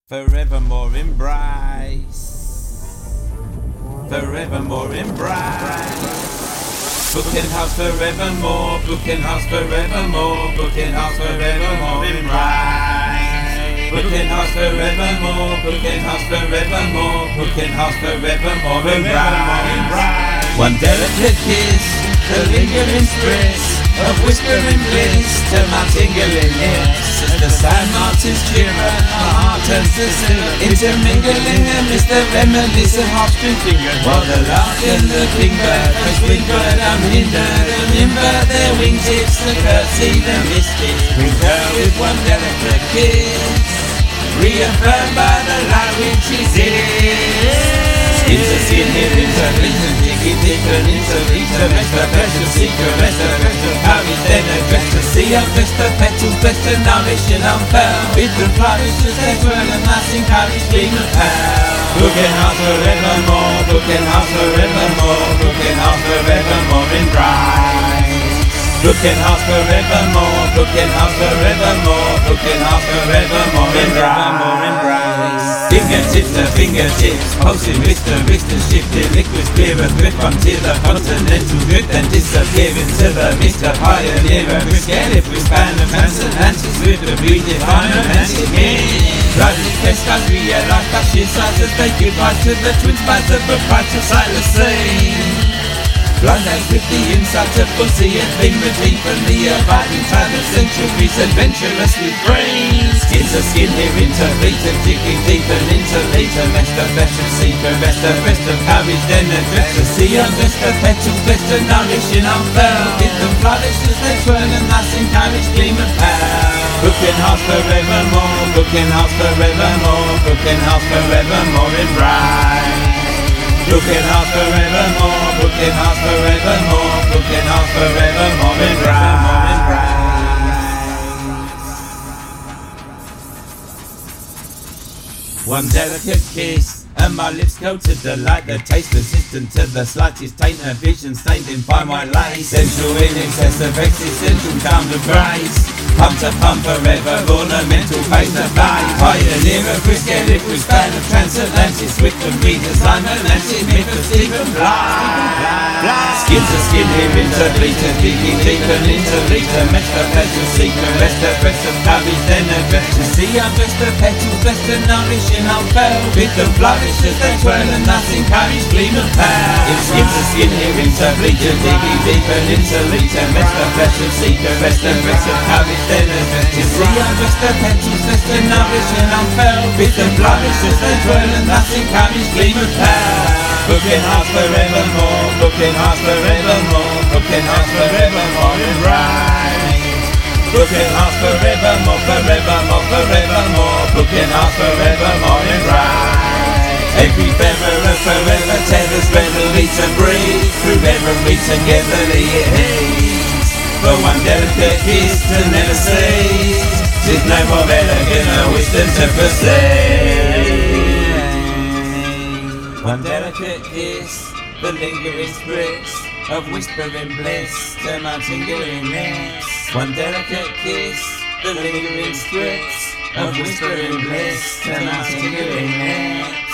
Forevermore embrace, forevermore embrace. Booking house forevermore, booking house forevermore, booking house forevermore embrace. Booking house forevermore, booking house forevermore, booking house forevermore embrace. One delicate kiss, the lingering spritz of whispering bliss to my tingling lips. As the sand marches cheering, my heart turns to silver, intermingling amidst the reminiscent harp-string finger. While the lark and the kingbird, the springbird unhindered, and invert their wingtips to curtsy the mystics. Bring her with one delicate kiss, reaffirmed by the light which is in. Skin to skin, here interlegion, digging deeper into each of rest the pleasure seeker, rest the pressure, carries then address to see and best the petals, best to nourish and unfurl. With the flourishes, they swirl and massing, carries gleam and pearl. Booking house forevermore, booking house forevermore, booking house forevermore in bright. Booking house forevermore, booking house forevermore, booking house forevermore in bright. Fingertips to fingertips, pulsing wrist to wrist and shifting liquids clear and grip until the continental drift and disappear into the mist of pioneer and risque if we span the transatlantic with the redefine romantic meaning. Driving test as we realize that she's size as they give rise to the twin spice of a brighter silas scene. Blind eyes with the insight of pussy and being redeemed from the abiding time of centuries, adventurous with brains. Skin to skin here, interleader, digging deeper into later. Mesh the fashion seeker, rest of courage, then address to see unrest the petals, best to nourish and unfurl. With them flourish as they twirl and thus encourage gleam and pearl. Booking house forevermore, booking house forevermore, booking house forevermore in bright. Booking house forevermore, booking house forevermore, booking house forevermore in bright. One delicate kiss, and my lips go to delight. The taste resistant to the slightest taint, a vision stained in by my light. Sensual in excess of existential calm to grace. Pump to pump forever, ornamental face to face. Pioneer of risque liquid span of transatlantic, swift and redesign romantic myth of Stephen Bly. Skin to skin here, interleader, digging deeper into leader. Mesh the pleasure seeker, rest the rest of courage, then address to see unrest the petals, best to nourish and unfurl. With them flourish as they twirl and thus encourage gleam and pearl. Skin to skin here, interleader, digging deeper into leader. Mesh the pleasure seeker, rest the rest of courage, then address to see unrest the petals, best to nourish and unfurl. With them flourish as they twirl and thus encourage gleam and pearl. Booking house forevermore, booking house forevermore, booking house forevermore in bright. Booking house forevermore, forevermore, forevermore, booking house forevermore in bright. Every feather forever tethers readily to breathe, through every togetherly it heaves. For one delicate kiss to never cease, 'tis no more elegant or wisdom to proceed. One delicate kiss, the lingering spritz of whispering bliss to my tingling lips. One delicate kiss, the lingering spritz of whispering bliss to my tingling lips.